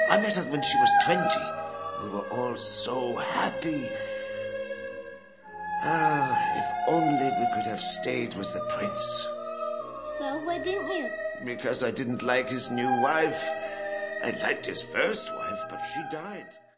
I met her when she was 20. We were all so happy. If only we could have stayed with the prince. So why didn't you? Because I didn't like his new wife. I liked his first wife, but she died.